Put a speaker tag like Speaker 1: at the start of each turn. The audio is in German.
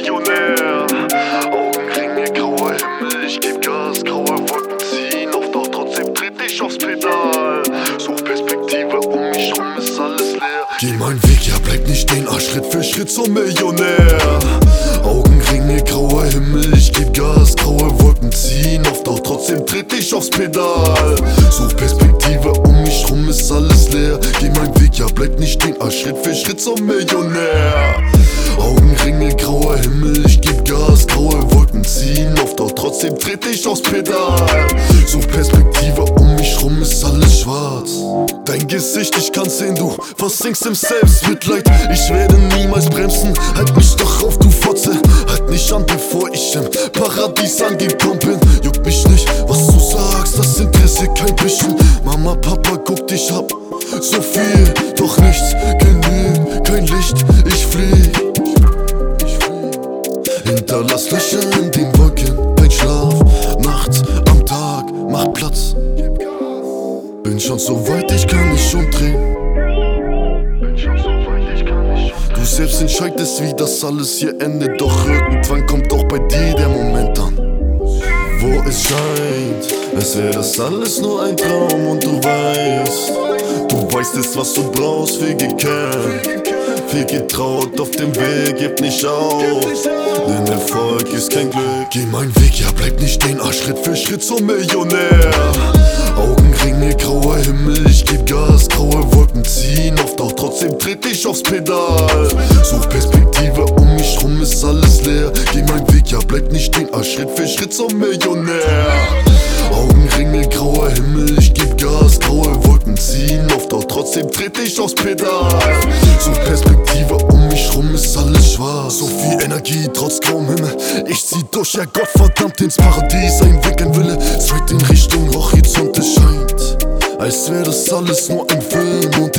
Speaker 1: Millionär. Augenringe, grauer Himmel, ich geb Gas, graue Wolken ziehen auf, doch trotzdem tritt ich aufs Pedal. Such Perspektive, um mich rum ist alles leer. Geh meinen Weg, ja bleib nicht stehen, Schritt für Schritt zum Millionär. Augenringe, grauer Himmel, ich geb Gas, graue Wolken ziehen auf, doch trotzdem tritt ich aufs Pedal. Such Perspektive, um mich rum ist alles leer. Geh meinen Weg, ja bleib nicht stehen, Schritt für Schritt zum Millionär. Augenringe, grauer Himmel, ich geb Gas, graue Wolken ziehen auf, doch trotzdem tritt ich aufs Pedal. Such Perspektive, um mich rum ist alles schwarz. Dein Gesicht, ich kann's sehen, du versinkst im Selbstmitleid. Ich werde niemals bremsen, halt mich doch auf, du Fotze. Halt nicht an, bevor ich im Paradies angekommen bin. Juckt mich nicht, was du sagst, das interessiert kein bisschen. Mama, Papa, guck dich ab, so viel, doch nichts genügt, kein Licht, ich flieg. Hinterlass Löcher in den Wolken, dein Schlaf, nachts, am Tag, mach Platz. Bin schon so weit, ich kann mich umdrehen. Du selbst entscheidest, wie das alles hier endet, doch irgendwann kommt auch bei dir der Moment an, wo es scheint, als wäre das alles nur ein Traum und du weißt es, was du brauchst, viel gekämpft, viel getraut auf dem Weg, gib nicht auf, denn Erfolg ist kein Glück. Geh meinen Weg, ja bleib nicht stehen, Schritt für Schritt zum Millionär. Augenringe, grauer Himmel, ich geb Gas, graue Wolken ziehen auf, doch trotzdem tritt ich aufs Pedal. Such Perspektive, um mich rum ist alles leer. Geh meinen Weg, ja bleib nicht stehen, Schritt für Schritt zum Millionär. Augenringe, grauer Himmel, ich geb Gas, graue Wolken ziehen auf, doch trotzdem tritt ich aufs Pedal. Such Perspektive, um mich rum ist alles schwarz. So viel Energie, trotz grauem Himmel. Ich zieh durch, ja Gott verdammt ins Paradies. Ein Weg, ein Wille, straight in Richtung Horizont, es scheint, als wäre das alles nur ein Film. Und